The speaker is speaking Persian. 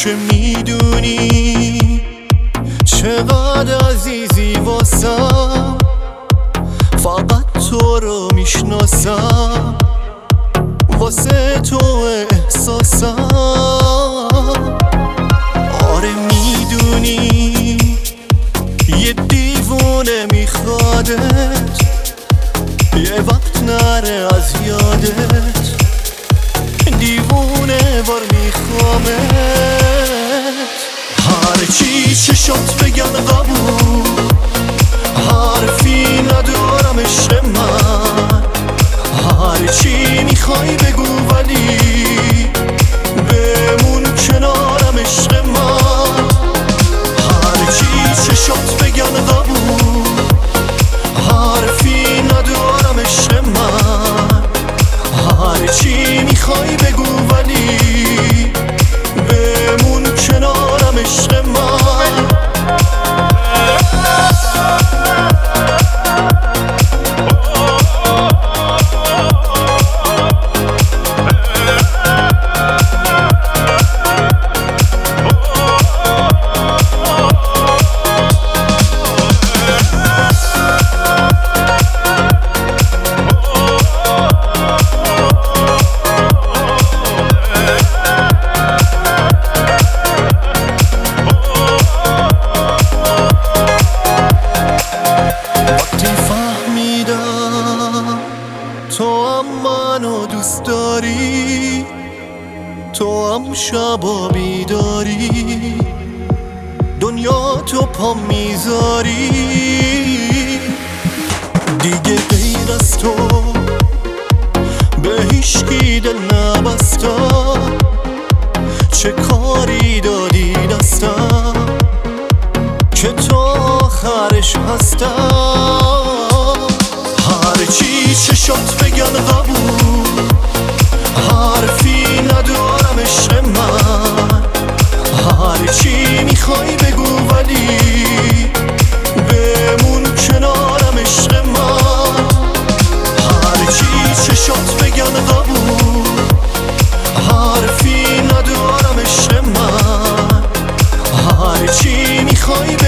که میدونی چقدر عزیزی واسم، فقط تو رو میشناسم، واسه تو احساسم. آره میدونی یه دیوونه میخوادت، یه وقت نره از یادت، دیوونه بار میخوامت. هر چی چشات بگن قبول، حرفی ندارم عشق من، هر چی میخوای بگو ولی بمون کنارم عشق من. هر چی چشات بگن قبول، حرفی ندارم عشق من، هر چی میخوای بگو ولی بمون کنارم عشق من. تو هم منو دوست داری، تو هم شبا بیداری، دنیا تو پا میذاری. دیگه غیر از تو به هیچکی دل نبستم، چه کاری دادی دستم که تو آخرش هستم. هر چی چشات بگن قبول، حرفی ندارم عشق من، هر چی میخوای بگو ولی بمون کنارم عشق من. هر چی چشات بگن قبول، حرفی ندارم عشق من، هر چی میخوای